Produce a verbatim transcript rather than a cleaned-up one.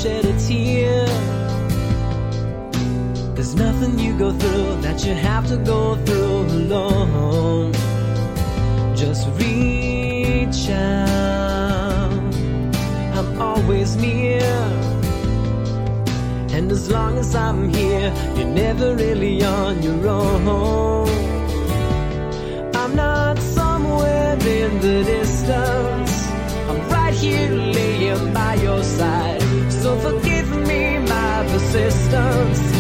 shed a tear. There's nothing you go through that you have to go through alone. Just reach out, I'm always near. And as long as I'm here, you're never really on your own. I'm not somewhere in the distance, I'm right here laying by your side. So forgive me my persistence.